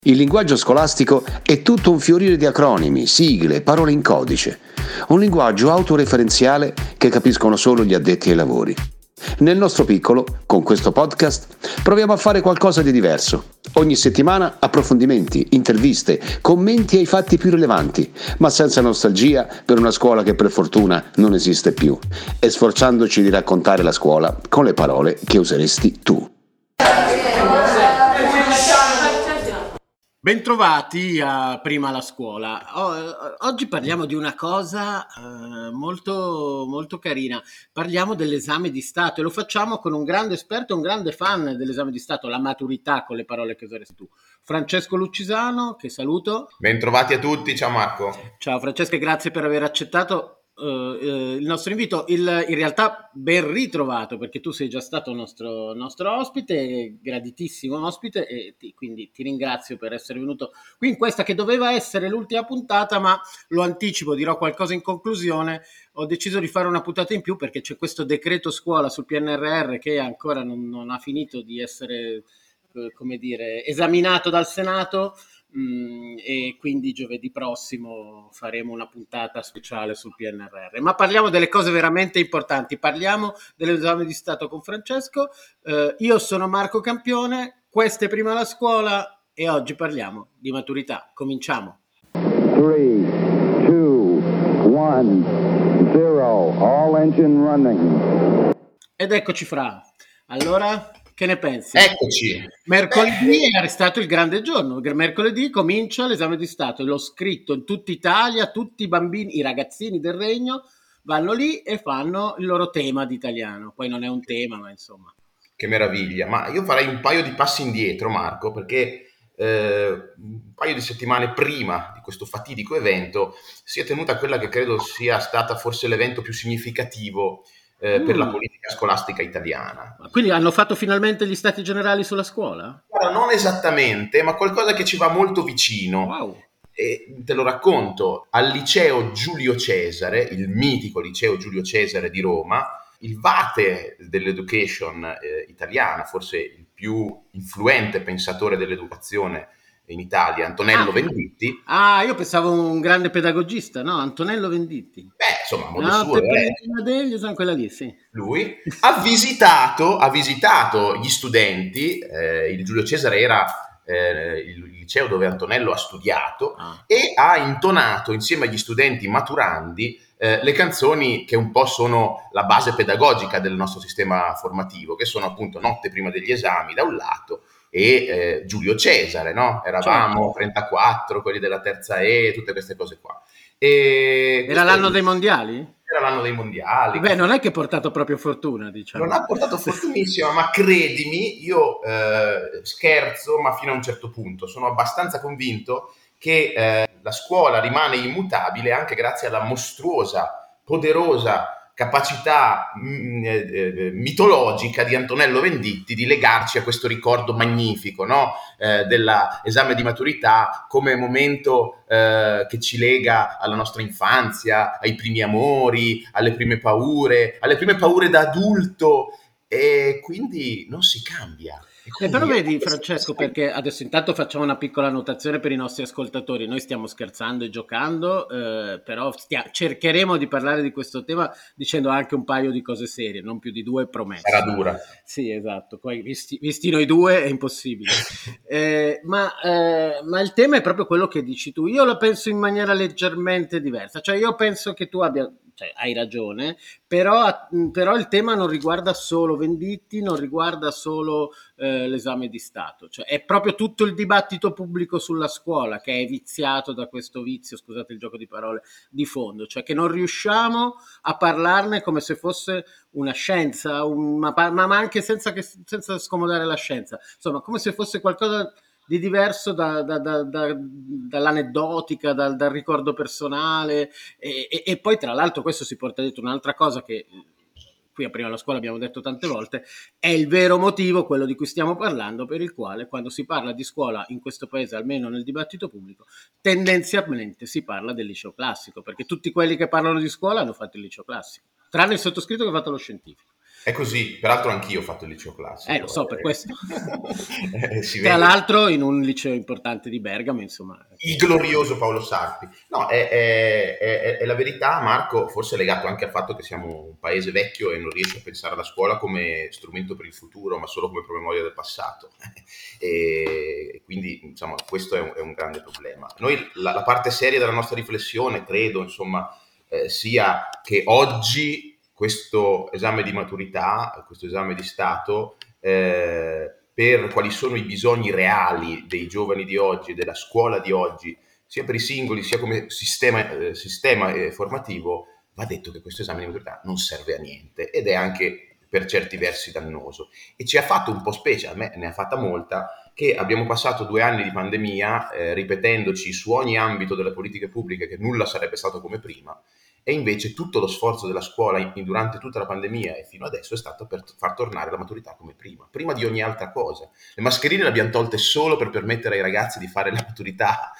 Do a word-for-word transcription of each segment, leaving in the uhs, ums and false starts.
Il linguaggio scolastico è tutto un fiorire di acronimi, sigle, parole in codice. Un linguaggio autoreferenziale che capiscono solo gli addetti ai lavori. Nel nostro piccolo, con questo podcast, proviamo a fare qualcosa di diverso. Ogni settimana approfondimenti, interviste, commenti ai fatti più rilevanti, ma senza nostalgia per una scuola che per fortuna non esiste più, e sforzandoci di raccontare la scuola con le parole che useresti tu. Bentrovati a Prima la scuola. O- oggi parliamo di una cosa eh, molto, molto carina. Parliamo dell'esame di Stato e lo facciamo con un grande esperto, un grande fan dell'esame di Stato, la maturità, con le parole che useresti tu. Francesco Lucisano, che saluto. Bentrovati a tutti, ciao Marco. Ciao Francesco e grazie per aver accettato eh, eh, il nostro invito. Il- in realtà ben ritrovato, perché tu sei già stato nostro, nostro ospite, graditissimo ospite, e ti- quindi ti ringrazio per essere venuto qui in questa che doveva essere l'ultima puntata, ma lo anticipo, dirò qualcosa in conclusione. Ho deciso di fare una puntata in più perché c'è questo decreto scuola sul P N R R che ancora non, non ha finito di essere, eh, come dire, esaminato dal Senato. Mm, e quindi giovedì prossimo faremo una puntata speciale sul P N R R. Ma parliamo delle cose veramente importanti, parliamo dell'esame di Stato con Francesco. Eh, io sono Marco Campione, questa è Prima la scuola e oggi parliamo di maturità. Cominciamo. Three, two, one, zero. All engine running. Ed eccoci Fra. Allora, che ne pensi? Eccoci. Mercoledì è stato il grande giorno. Mercoledì comincia l'esame di Stato. L'ho scritto in tutta Italia, tutti i bambini, i ragazzini del regno vanno lì e fanno il loro tema di italiano. Poi non è un tema, ma insomma. Che meraviglia. Ma io farei un paio di passi indietro, Marco, perché eh, un paio di settimane prima di questo fatidico evento si è tenuta quella che credo sia stata forse l'evento più significativo eh, per la Mm. politica scolastica italiana. Quindi hanno fatto finalmente gli stati generali sulla scuola? Guarda, non esattamente, ma qualcosa che ci va molto vicino. Wow. E te lo racconto, al liceo Giulio Cesare, il mitico liceo Giulio Cesare di Roma, il vate dell'education eh, italiana, forse il più influente pensatore dell'educazione in Italia, Antonello Ah. Venditti. Ah, io pensavo un grande pedagogista, no? Antonello Venditti. Beh, insomma, a modo No, suo, te eh, prima degli, sono quella lì, sì. lui ha visitato, ha visitato gli studenti, eh, il Giulio Cesare era eh, il liceo dove Antonello ha studiato, Ah. e ha intonato insieme agli studenti maturandi eh, le canzoni che un po' sono la base pedagogica del nostro sistema formativo, che sono appunto Notte prima degli esami da un lato e eh, Giulio Cesare, no? Eravamo Certo. trentaquattro, quelli della terza E, tutte queste cose qua. E Era l'anno dei mondiali? era l'anno dei mondiali. Beh, non è che ha portato proprio fortuna, diciamo. Non ha portato fortunissima, ma credimi, io eh, scherzo, ma fino a un certo punto. Sono abbastanza convinto che eh, la scuola rimane immutabile anche grazie alla mostruosa, poderosa capacità mh, eh, mitologica di Antonello Venditti di legarci a questo ricordo magnifico, no? eh, dell'esame di maturità come momento eh, che ci lega alla nostra infanzia, ai primi amori, alle prime paure, alle prime paure da adulto, e quindi non si cambia. Eh, però vedi Francesco, perché adesso intanto facciamo una piccola annotazione per i nostri ascoltatori, noi stiamo scherzando e giocando, eh, però stia- cercheremo di parlare di questo tema dicendo anche un paio di cose serie, non più di due promesse. Sarà dura. Sì, esatto, poi visti, visti noi due è impossibile. Eh, ma, eh, ma il tema è proprio quello che dici tu, io la penso in maniera leggermente diversa, cioè io penso che tu abbia, cioè, hai ragione, però, però il tema non riguarda solo Venditti, non riguarda solo eh, l'esame di Stato, cioè è proprio tutto il dibattito pubblico sulla scuola che è viziato da questo vizio, scusate il gioco di parole, di fondo, cioè che non riusciamo a parlarne come se fosse una scienza, un, ma, ma anche senza, che, senza scomodare la scienza, insomma come se fosse qualcosa di diverso da, da, da, da, dall'aneddotica, dal, dal ricordo personale, e, e, e poi tra l'altro questo si porta dentro un'altra cosa che qui a Prima la scuola abbiamo detto tante volte, è il vero motivo, quello di cui stiamo parlando, per il quale quando si parla di scuola in questo paese, almeno nel dibattito pubblico, tendenzialmente si parla del liceo classico, perché tutti quelli che parlano di scuola hanno fatto il liceo classico, tranne il sottoscritto che ha fatto lo scientifico. È così, peraltro anch'io ho fatto il liceo classico. Eh, lo so, per questo. Eh, si Tra vede. l'altro in un liceo importante di Bergamo, insomma. Il glorioso Paolo Sarpi. No, è, è- è- è la verità, Marco, forse è legato anche al fatto che siamo un paese vecchio e non riesce a pensare alla scuola come strumento per il futuro, ma solo come promemoria del passato. E quindi, insomma, questo è un, è un grande problema. Noi, la, la parte seria della nostra riflessione, credo, insomma, eh, sia che oggi questo esame di maturità, questo esame di Stato, eh, per quali sono i bisogni reali dei giovani di oggi, della scuola di oggi, sia per i singoli sia come sistema, eh, sistema eh, formativo, va detto che questo esame di maturità non serve a niente ed è anche per certi versi dannoso. E ci ha fatto un po' specie, a me ne ha fatta molta, che abbiamo passato due anni di pandemia eh, ripetendoci su ogni ambito delle politiche pubbliche che nulla sarebbe stato come prima, e invece tutto lo sforzo della scuola in, in, durante tutta la pandemia e fino adesso è stato per t- far tornare la maturità come prima, prima di ogni altra cosa. Le mascherine le abbiamo tolte solo per permettere ai ragazzi di fare la maturità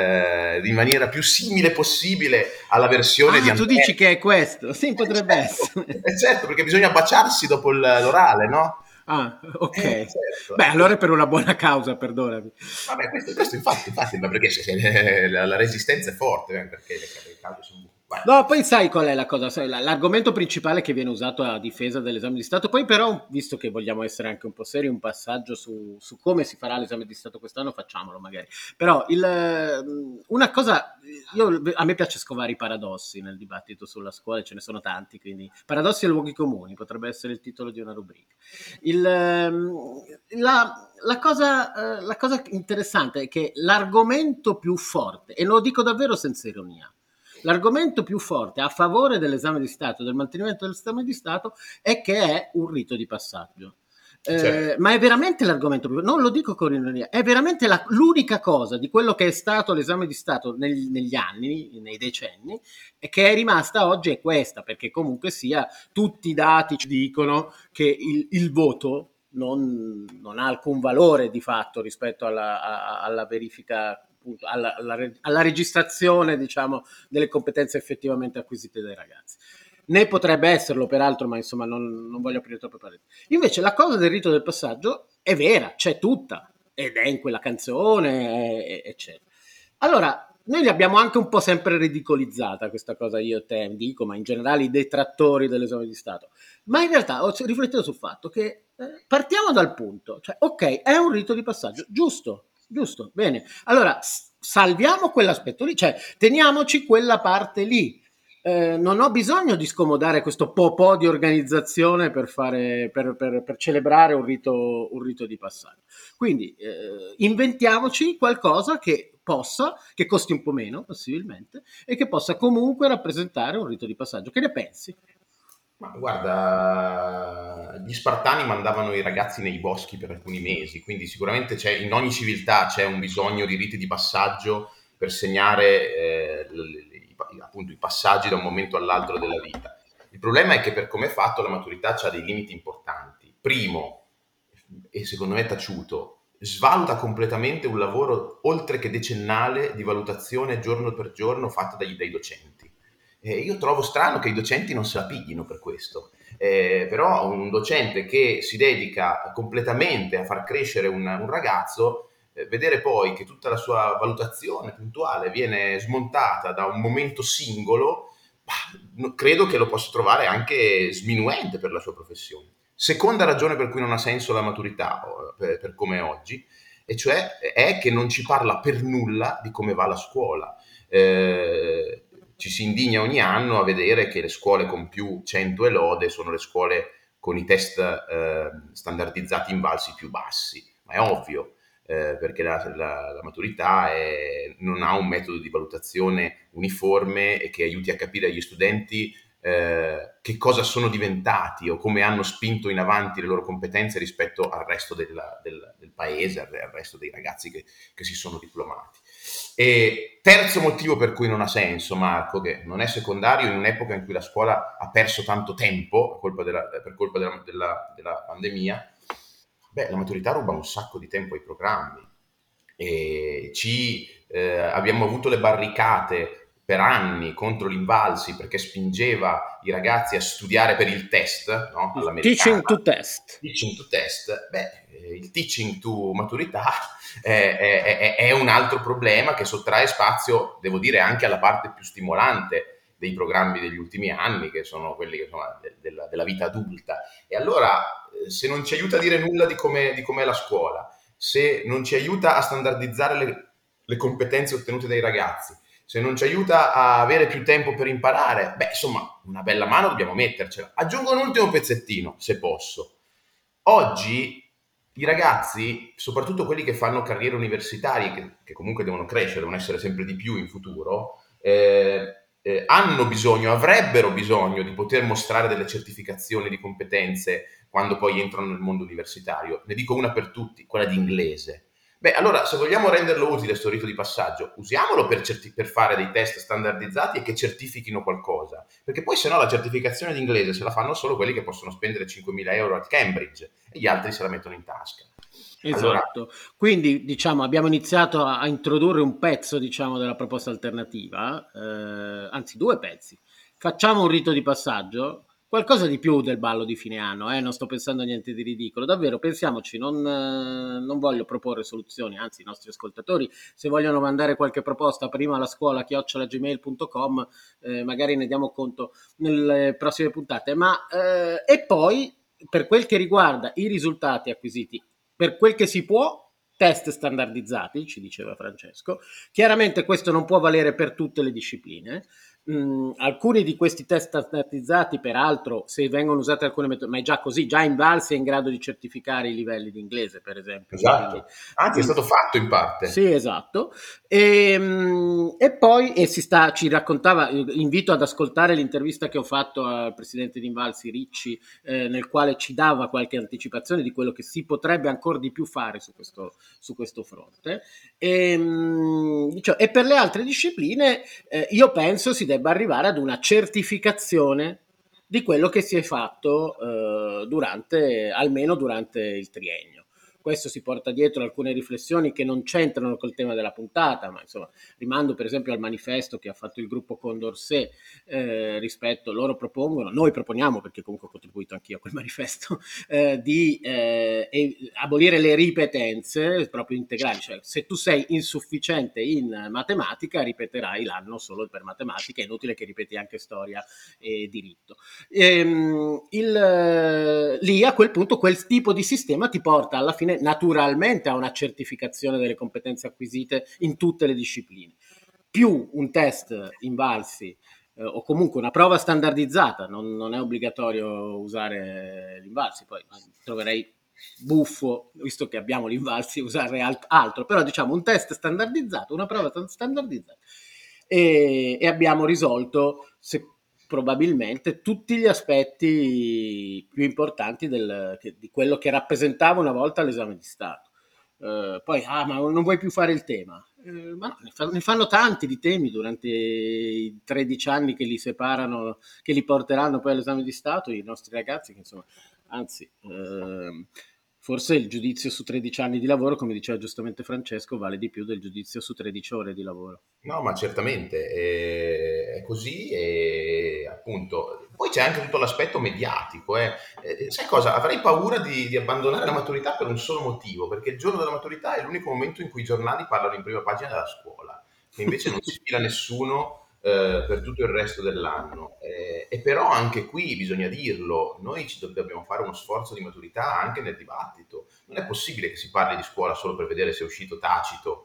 eh, in maniera più simile possibile alla versione ah, di tu Andrea. dici che è questo? Sì, potrebbe eh certo, essere. eh certo, perché bisogna baciarsi dopo il, l'orale, no? Ah, ok. Eh, certo. Beh, allora è per una buona causa, perdonami. Vabbè, questo, questo infatti, infatti, ma perché se, se, la, la resistenza è forte, eh, perché le, le cause sono... Vai. No, poi sai qual è la cosa? Sai, la- l'argomento principale che viene usato a difesa dell'esame di Stato, poi però, visto che vogliamo essere anche un po' seri, un passaggio su, su come si farà l'esame di Stato quest'anno, facciamolo magari. Però il, ehm, una cosa, io, a me piace scovare i paradossi nel dibattito sulla scuola, ce ne sono tanti, quindi paradossi e luoghi comuni, potrebbe essere il titolo di una rubrica. Il, ehm, la, la cosa, eh, la cosa interessante è che l'argomento più forte, e lo dico davvero senza ironia, l'argomento più forte a favore dell'esame di Stato, del mantenimento dell'esame di Stato, è che è un rito di passaggio. Eh, Certo. ma è veramente l'argomento più, non lo dico con ironia, è veramente la, l'unica cosa di quello che è stato l'esame di Stato nel, negli anni, nei decenni, e che è rimasta oggi è questa, perché comunque sia tutti i dati ci dicono che il, il voto non, non ha alcun valore di fatto rispetto alla, a, alla verifica, alla, alla, alla registrazione, diciamo, delle competenze effettivamente acquisite dai ragazzi. Ne potrebbe esserlo peraltro, ma insomma non, non voglio aprire troppe pareti. Invece la cosa del rito del passaggio è vera, c'è tutta, ed è in quella canzone, eccetera. Allora, noi l'abbiamo anche un po' sempre ridicolizzata questa cosa, io te dico, ma in generale i detrattori dell'esame di Stato. Ma in realtà ho riflettuto sul fatto che eh, partiamo dal punto, cioè ok, è un rito di passaggio, giusto, giusto, bene. Allora, salviamo quell'aspetto lì, cioè teniamoci quella parte lì. Eh, non ho bisogno di scomodare questo po' di organizzazione per, fare, per, per, per celebrare un rito, un rito di passaggio. Quindi eh, inventiamoci qualcosa che possa, che costi un po' meno possibilmente, e che possa comunque rappresentare un rito di passaggio. Che ne pensi? Ma guarda, gli Spartani mandavano i ragazzi nei boschi per alcuni mesi, quindi sicuramente c'è, in ogni civiltà c'è un bisogno di riti di passaggio per segnare eh, le, le, i, appunto, i passaggi da un momento all'altro della vita. Il problema è che per come è fatto la maturità ha dei limiti importanti. Primo, e secondo me taciuto, svaluta completamente un lavoro oltre che decennale di valutazione giorno per giorno fatta dai, dai docenti. Eh, io trovo strano che i docenti non se la piglino per questo, eh, però un docente che si dedica completamente a far crescere un, un ragazzo, eh, vedere poi che tutta la sua valutazione puntuale viene smontata da un momento singolo, bah, credo che lo possa trovare anche sminuente per la sua professione. Seconda ragione per cui non ha senso la maturità, per, per come è oggi, e cioè è che non ci parla per nulla di come va la scuola. Eh, ci si indigna ogni anno a vedere che le scuole con più cento e lode sono le scuole con i test eh, standardizzati invalsi più bassi, ma è ovvio, eh, perché la, la, la maturità è, non ha un metodo di valutazione uniforme e che aiuti a capire agli studenti eh, che cosa sono diventati o come hanno spinto in avanti le loro competenze rispetto al resto della, del, del paese, al, al resto dei ragazzi che, che si sono diplomati. E terzo motivo per cui non ha senso, Marco, che non è secondario in un'epoca in cui la scuola ha perso tanto tempo a colpa della, per colpa della, della, della pandemia, beh, la maturità ruba un sacco di tempo ai programmi e ci eh, abbiamo avuto le barricate per anni contro l'Invalsi perché spingeva i ragazzi a studiare per il test, no? Teaching to test. Teaching to test, beh, il teaching to maturità è, è, è un altro problema che sottrae spazio, devo dire, anche alla parte più stimolante dei programmi degli ultimi anni, che sono quelli insomma, de, della, della vita adulta. E allora, se non ci aiuta a dire nulla di come di com'è la scuola, se non ci aiuta a standardizzare le, le competenze ottenute dai ragazzi, se non ci aiuta a avere più tempo per imparare, beh, insomma, una bella mano dobbiamo mettercela. Aggiungo un ultimo pezzettino, se posso. Oggi i ragazzi, soprattutto quelli che fanno carriere universitarie, che, che comunque devono crescere, devono essere sempre di più in futuro, eh, eh, hanno bisogno, avrebbero bisogno di poter mostrare delle certificazioni di competenze quando poi entrano nel mondo universitario. Ne dico una per tutti, quella di inglese. Beh, allora, se vogliamo renderlo utile questo rito di passaggio, usiamolo per, certi- per fare dei test standardizzati e che certifichino qualcosa, perché poi se no la certificazione di inglese se la fanno solo quelli che possono spendere cinquemila euro a Cambridge e gli altri se la mettono in tasca. Esatto, allora, quindi diciamo abbiamo iniziato a, a introdurre un pezzo diciamo della proposta alternativa, eh, anzi due pezzi. Facciamo un rito di passaggio, qualcosa di più del ballo di fine anno, eh? Non sto pensando a niente di ridicolo, davvero pensiamoci, non, eh, non voglio proporre soluzioni, anzi i nostri ascoltatori se vogliono mandare qualche proposta prima alla scuola chiocciola gmail punto com, eh, magari ne diamo conto nelle prossime puntate, ma eh, e poi per quel che riguarda i risultati acquisiti, per quel che si può, test standardizzati, ci diceva Francesco. Chiaramente questo non può valere per tutte le discipline. Mm, alcuni di questi test standardizzati, peraltro, se vengono usate alcune metodologie, ma è già così, già Invalsi è in grado di certificare i livelli di inglese, per esempio. Esatto, quindi, anzi quindi, è stato fatto in parte. Sì, esatto. E, e poi e si sta, ci raccontava, invito ad ascoltare l'intervista che ho fatto al presidente di Invalsi, Ricci, eh, nel quale ci dava qualche anticipazione di quello che si potrebbe ancora di più fare su questo, su questo fronte. E, diciamo, e per le altre discipline eh, io penso si debba arrivare ad una certificazione di quello che si è fatto eh, durante, almeno durante il triennio. Questo si porta dietro alcune riflessioni che non c'entrano col tema della puntata, ma insomma rimando per esempio al manifesto che ha fatto il gruppo Condorcet eh, rispetto, loro propongono, noi proponiamo, perché comunque ho contribuito anch'io a quel manifesto, eh, di eh, abolire le ripetenze proprio integrali, cioè se tu sei insufficiente in matematica ripeterai l'anno solo per matematica, è inutile che ripeti anche storia e diritto. Ehm, il, lì a quel punto quel tipo di sistema ti porta alla fine naturalmente a una certificazione delle competenze acquisite in tutte le discipline, più un test Invalsi eh, o comunque una prova standardizzata, non, non è obbligatorio usare l'Invalsi, poi troverei buffo, visto che abbiamo l'Invalsi, usare alt- altro, però diciamo un test standardizzato, una prova standardizzata e, e abbiamo risolto se, probabilmente tutti gli aspetti più importanti del, che, di quello che rappresentava una volta l'esame di Stato. Uh, poi, ah, ma non vuoi più fare il tema? Uh, ma no, ne, fa, ne fanno tanti di temi durante i tredici anni che li separano, che li porteranno poi all'esame di Stato, i nostri ragazzi, che insomma, anzi, uh, forse il giudizio su tredici anni di lavoro, come diceva giustamente Francesco, vale di più del giudizio su tredici ore di lavoro. No, ma certamente è, è così e appunto poi c'è anche tutto l'aspetto mediatico. Eh. Eh, sai cosa? Avrei paura di, di abbandonare la maturità per un solo motivo, perché il giorno della maturità è l'unico momento in cui i giornali parlano in prima pagina della scuola, che invece non si fila nessuno eh, per tutto il resto dell'anno. Eh, e però anche qui bisogna dirlo, noi ci dobbiamo fare uno sforzo di maturità anche nel dibattito. Non è possibile che si parli di scuola solo per vedere se è uscito Tacito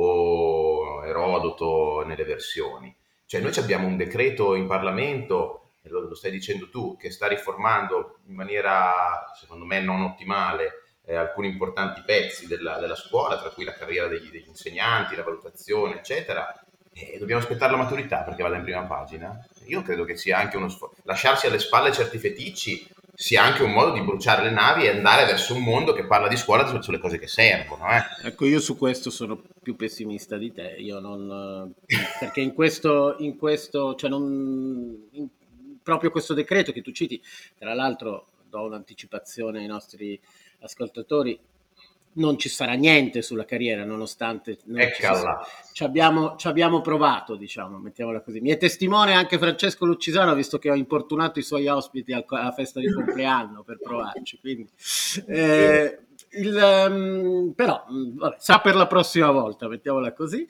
o Erodoto nelle versioni. Cioè noi abbiamo un decreto in Parlamento, e lo, lo stai dicendo tu, che sta riformando in maniera, secondo me, non ottimale eh, alcuni importanti pezzi della, della scuola, tra cui la carriera degli, degli insegnanti, la valutazione, eccetera. E dobbiamo aspettare la maturità perché vada in prima pagina. Io credo che sia anche uno sforzo. Lasciarsi alle spalle certi feticci sia anche un modo di bruciare le navi e andare verso un mondo che parla di scuola sulle cose che servono. Eh. Ecco, io su questo sono più pessimista di te, io non, perché in questo, in questo cioè non, in, proprio questo decreto che tu citi, tra l'altro do un'anticipazione ai nostri ascoltatori, non ci sarà niente sulla carriera, nonostante non ci, Eccola. ci, abbiamo, ci abbiamo provato, diciamo, mettiamola così. Mi è testimone anche Francesco Lucisano, visto che ho importunato i suoi ospiti al, alla festa di compleanno per provarci. Quindi, eh, il, um, però, vabbè, sa per la prossima volta, mettiamola così.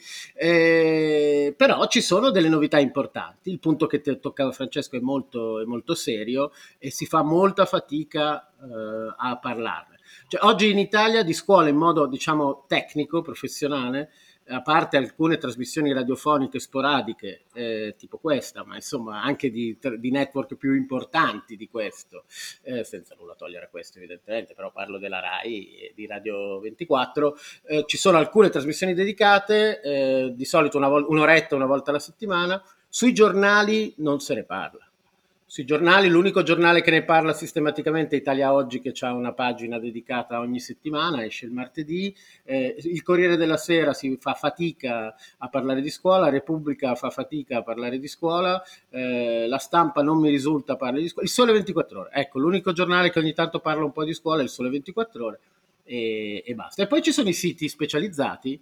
Eh, però ci sono delle novità importanti. Il punto che te toccava Francesco è molto, è molto serio e si fa molta fatica eh, a parlarne. Cioè, oggi in Italia di scuola in modo, diciamo, tecnico, professionale, a parte alcune trasmissioni radiofoniche sporadiche, eh, tipo questa, ma insomma anche di, di network più importanti di questo, eh, senza nulla togliere a questo evidentemente, però parlo della RAI e di Radio ventiquattro, eh, ci sono alcune trasmissioni dedicate, eh, di solito una vol- un'oretta, una volta alla settimana. Sui giornali non se ne parla. Sui giornali, l'unico giornale che ne parla sistematicamente è Italia Oggi, che ha una pagina dedicata ogni settimana, esce il martedì. Eh, il Corriere della Sera si fa fatica a parlare di scuola, Repubblica fa fatica a parlare di scuola, eh, La Stampa non mi risulta parli di scuola, il Sole ventiquattro Ore, ecco, l'unico giornale che ogni tanto parla un po' di scuola è il Sole ventiquattro Ore e, e basta. E poi ci sono i siti specializzati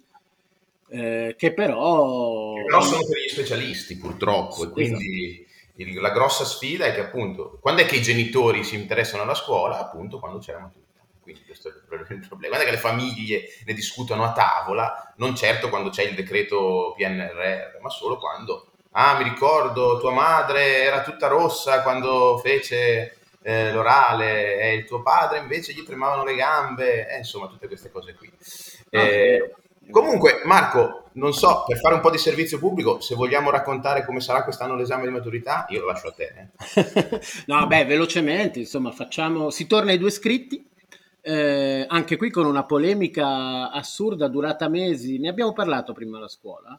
eh, che però... Che però sono per gli specialisti purtroppo, e quindi... Esatto. Il, la grossa sfida è che appunto quando è che i genitori si interessano alla scuola? Appunto quando c'è la maturità, quindi questo è il problema. Quando è che le famiglie ne discutono a tavola, non certo quando c'è il decreto P N R R, ma solo quando ah mi ricordo tua madre era tutta rossa quando fece eh, l'orale e il tuo padre invece gli tremavano le gambe, eh, insomma tutte queste cose qui. No, è eh, vero. Comunque, Marco, non so, per fare un po' di servizio pubblico, se vogliamo raccontare come sarà quest'anno l'esame di maturità, io lo lascio a te. Eh. No, beh, velocemente, insomma, facciamo... Si torna ai due scritti, eh, anche qui con una polemica assurda durata mesi. Ne abbiamo parlato prima alla scuola,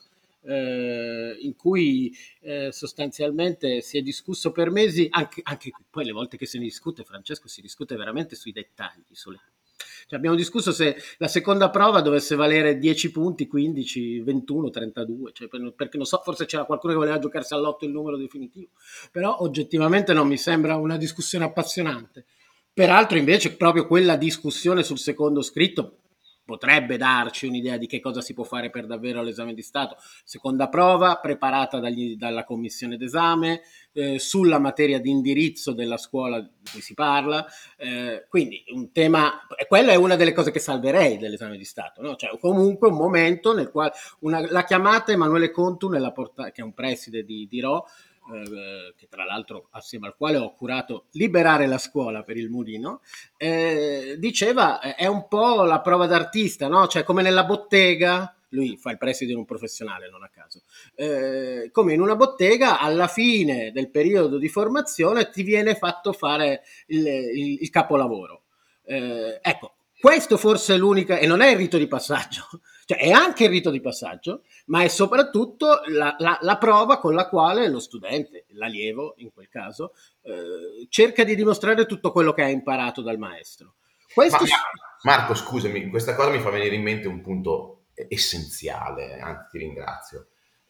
eh, in cui eh, sostanzialmente si è discusso per mesi, anche, anche poi le volte che se ne discute, Francesco, si discute veramente sui dettagli, sulle... Cioè, abbiamo discusso se la seconda prova dovesse valere dieci punti, quindici, ventuno, trentadue, cioè per, perché non so, forse c'era qualcuno che voleva giocarsi all'otto il numero definitivo, però oggettivamente non mi sembra una discussione appassionante. Peraltro invece proprio quella discussione sul secondo scritto potrebbe darci un'idea di che cosa si può fare per davvero all'esame di Stato. Seconda prova preparata dagli, dalla commissione d'esame, eh, sulla materia di indirizzo della scuola di cui si parla, eh, quindi un tema, quella è una delle cose che salverei dell'esame di Stato, no? Cioè comunque un momento nel quale una, la chiamata Emanuele Contu, nella porta, che è un preside di, di Rho, Eh, che tra l'altro assieme al quale ho curato Liberare la scuola per il Mulino, eh, diceva eh, è un po' la prova d'artista, no? Cioè come nella bottega, lui fa il preside in un professionale non a caso, eh, come in una bottega alla fine del periodo di formazione ti viene fatto fare il, il, il capolavoro, eh, ecco, questo forse è l'unica, e non è il rito di passaggio, cioè è anche il rito di passaggio, ma è soprattutto la, la, la prova con la quale lo studente, l'allievo in quel caso, eh, cerca di dimostrare tutto quello che ha imparato dal maestro. Questo... Ma, Marco, scusami, questa cosa mi fa venire in mente un punto essenziale, anzi ti ringrazio,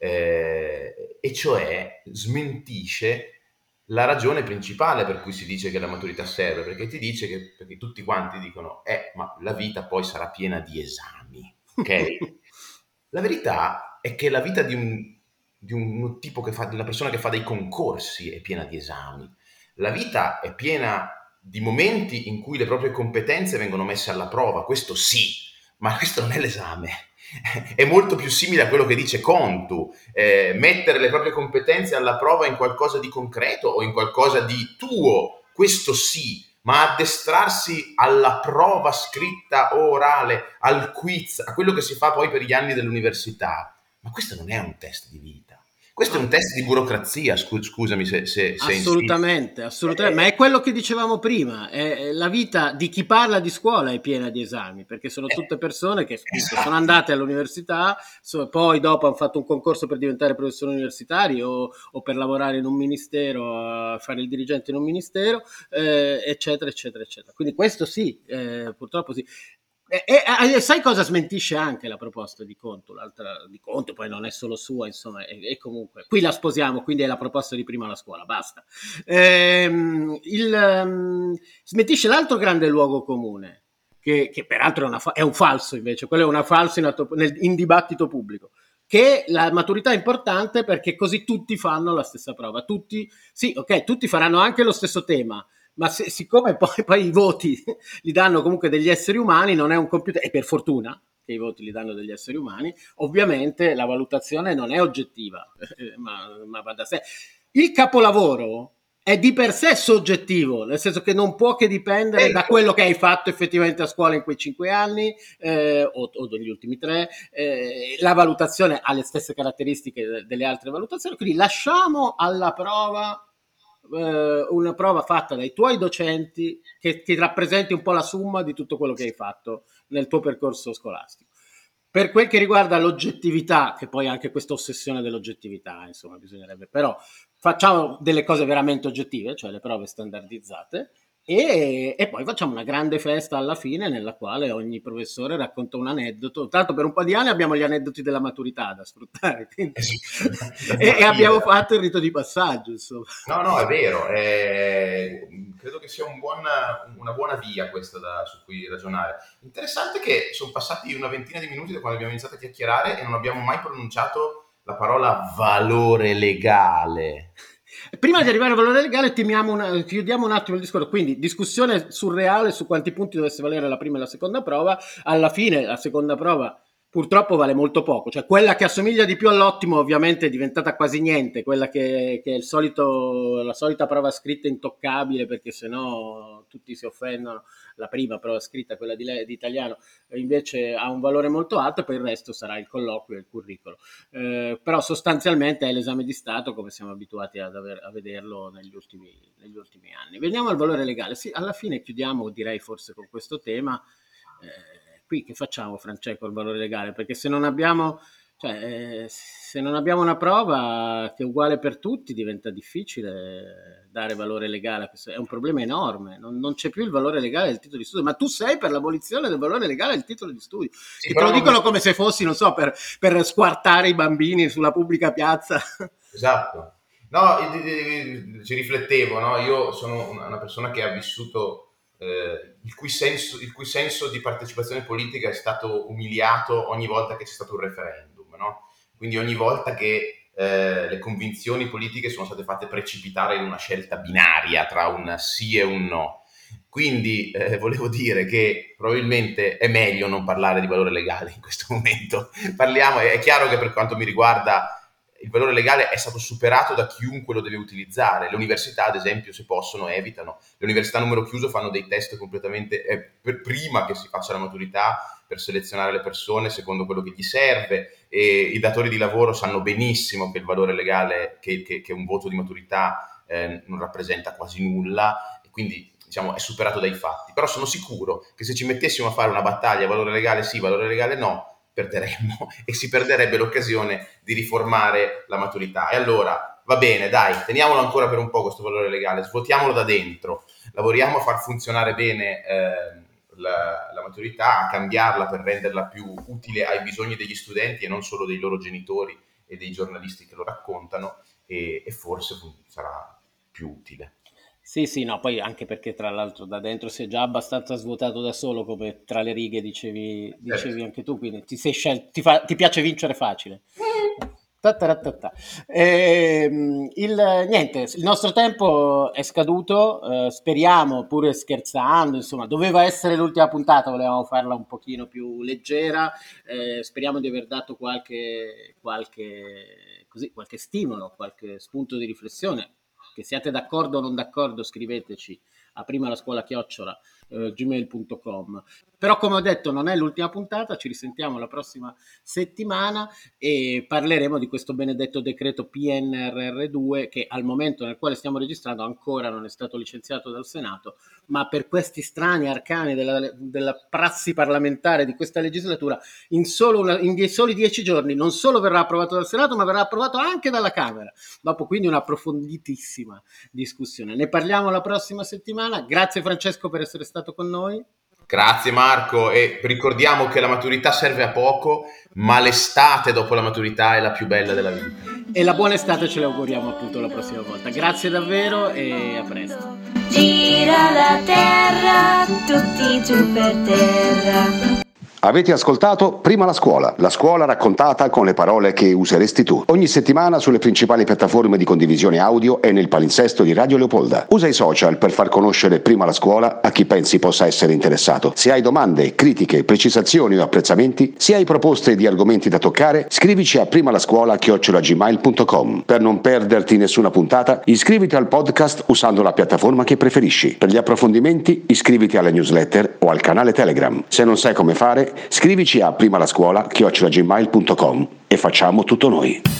eh, e cioè smentisce la ragione principale per cui si dice che la maturità serve, perché ti dice che, perché tutti quanti dicono, eh, ma la vita poi sarà piena di esami, ok? La verità è che la vita di un, di un tipo che fa, di una persona che fa dei concorsi è piena di esami. La vita è piena di momenti in cui le proprie competenze vengono messe alla prova, questo sì, ma questo non è l'esame. È molto più simile a quello che dice Contu, eh, mettere le proprie competenze alla prova in qualcosa di concreto o in qualcosa di tuo, questo sì, ma addestrarsi alla prova scritta o orale, al quiz, a quello che si fa poi per gli anni dell'università, ma questo non è un test di vita. Questo è un test di burocrazia, scusami se... se, se assolutamente, assolutamente, ma è quello che dicevamo prima, è, la vita di chi parla di scuola è piena di esami, perché sono tutte persone che esatto. sono andate all'università, so, poi dopo hanno fatto un concorso per diventare professori universitari o, o per lavorare in un ministero, a fare il dirigente in un ministero, eh, eccetera, eccetera, eccetera. Quindi questo sì, eh, purtroppo sì. E, e, e sai cosa smentisce anche la proposta di Contu? L'altra di Contu poi non è solo sua, insomma, e, e comunque qui la sposiamo, quindi è la proposta di prima alla scuola, basta. Ehm, il, um, smentisce l'altro grande luogo comune, che, che peraltro è, una fa- è un falso invece, quello è una falsa in, atto- nel, in dibattito pubblico, che la maturità è importante perché così tutti fanno la stessa prova, tutti, sì, ok, tutti faranno anche lo stesso tema, ma se, siccome poi, poi i voti li danno comunque degli esseri umani, non è un computer, e per fortuna che i voti li danno degli esseri umani, ovviamente la valutazione non è oggettiva, ma, ma va da sé. Il capolavoro è di per sé soggettivo, nel senso che non può che dipendere da quello che hai fatto effettivamente a scuola in quei cinque anni eh, o, o degli ultimi tre. Eh, la valutazione ha le stesse caratteristiche delle altre valutazioni, quindi lasciamo alla prova eh, una prova fatta dai tuoi docenti che ti rappresenti un po' la somma di tutto quello che hai fatto nel tuo percorso scolastico. Per quel che riguarda l'oggettività, che poi anche questa ossessione dell'oggettività, insomma, bisognerebbe però facciamo delle cose veramente oggettive, cioè le prove standardizzate, e, e poi facciamo una grande festa alla fine nella quale ogni professore racconta un aneddoto. Tra l'altro per un po' di anni abbiamo gli aneddoti della maturità da sfruttare, quindi... e, e abbiamo fatto il rito di passaggio, insomma. No, no, è vero, è... credo che sia un buon, una buona via questa da, su cui ragionare. Interessante che sono passati una ventina di minuti da quando abbiamo iniziato a chiacchierare e non abbiamo mai pronunciato la parola valore legale. Prima di arrivare al valore legale una, chiudiamo un attimo il discorso, quindi discussione surreale su quanti punti dovesse valere la prima e la seconda prova. Alla fine la seconda prova purtroppo vale molto poco, cioè quella che assomiglia di più all'ottimo ovviamente è diventata quasi niente, quella che, che è il solito, la solita prova scritta intoccabile perché sennò tutti si offendono. La prima prova scritta, quella di, di italiano, invece ha un valore molto alto e poi il resto sarà il colloquio e il curriculum. Eh, però sostanzialmente è l'esame di Stato come siamo abituati ad aver, a vederlo negli ultimi, negli ultimi anni. Veniamo al valore legale. Sì, alla fine chiudiamo, direi forse con questo tema. Eh, qui che facciamo, Francesco, il valore legale? Perché se non abbiamo... Cioè, eh, se non abbiamo una prova che è uguale per tutti diventa difficile dare valore legale, questo è un problema enorme, non, non c'è più il valore legale del titolo di studio, ma tu sei per l'abolizione del valore legale del titolo di studio, sì, e te lo dicono come se fossi, non so, per, per squartare i bambini sulla pubblica piazza. Esatto, no, ci riflettevo, no? Io sono una persona che ha vissuto... Eh, il, cui senso, il cui senso di partecipazione politica è stato umiliato ogni volta che c'è stato un referendum, no? Quindi ogni volta che eh, le convinzioni politiche sono state fatte precipitare in una scelta binaria tra un sì e un no. Quindi eh, volevo dire che probabilmente è meglio non parlare di valore legale in questo momento. Parliamo, è chiaro che per quanto mi riguarda il valore legale è stato superato da chiunque lo deve utilizzare. Le università, ad esempio, se possono, evitano. Le università a numero chiuso fanno dei test completamente eh, per prima che si faccia la maturità per selezionare le persone secondo quello che gli serve, e i datori di lavoro sanno benissimo che il valore legale, che, che, che un voto di maturità eh, non rappresenta quasi nulla, e quindi diciamo è superato dai fatti. Però sono sicuro che se ci mettessimo a fare una battaglia valore legale sì, valore legale no, perderemmo e si perderebbe l'occasione di riformare la maturità. E allora va bene, dai, teniamolo ancora per un po' questo valore legale, svuotiamolo da dentro, lavoriamo a far funzionare bene eh, la, la maturità, a cambiarla per renderla più utile ai bisogni degli studenti e non solo dei loro genitori e dei giornalisti che lo raccontano, e, e forse sarà più utile. Sì, sì, no, poi anche perché tra l'altro da dentro si è già abbastanza svuotato da solo, come tra le righe dicevi, dicevi anche tu, quindi ti sei scelto, ti, fa, ti piace vincere facile. Eh, il, niente, il nostro tempo è scaduto, eh, speriamo, pure scherzando, insomma, doveva essere l'ultima puntata, volevamo farla un pochino più leggera, eh, speriamo di aver dato qualche, qualche, così, qualche stimolo, qualche spunto di riflessione. Che siate d'accordo o non d'accordo, scriveteci a prima la scuola chiocciola eh, gmail punto com. Però come ho detto non è l'ultima puntata, ci risentiamo la prossima settimana e parleremo di questo benedetto decreto P N R R due che al momento nel quale stiamo registrando ancora non è stato licenziato dal Senato, ma per questi strani arcani della, della prassi parlamentare di questa legislatura in, solo una, in soli dieci giorni non solo verrà approvato dal Senato ma verrà approvato anche dalla Camera, dopo quindi un'approfonditissima discussione. Ne parliamo la prossima settimana. Grazie Francesco per essere stato con noi. Grazie Marco, e ricordiamo che la maturità serve a poco, ma l'estate dopo la maturità è la più bella della vita. e la buona estate ce la auguriamo appunto la prossima volta. Grazie davvero e a presto. Gira la terra, tutti giù per terra. Avete ascoltato Prima la scuola, la scuola raccontata con le parole che useresti tu. Ogni settimana sulle principali piattaforme di condivisione audio e nel palinsesto di Radio Leopolda. Usa i social per far conoscere Prima la scuola a chi pensi possa essere interessato. Se hai domande, critiche, precisazioni o apprezzamenti, se hai proposte di argomenti da toccare, scrivici a primalascuola chiocciola gmail punto com. Per non perderti nessuna puntata, iscriviti al podcast usando la piattaforma che preferisci. Per gli approfondimenti, iscriviti alla newsletter o al canale Telegram. Se non sai come fare, scrivici a primalascuola chiocciola gmail punto com e facciamo tutto noi.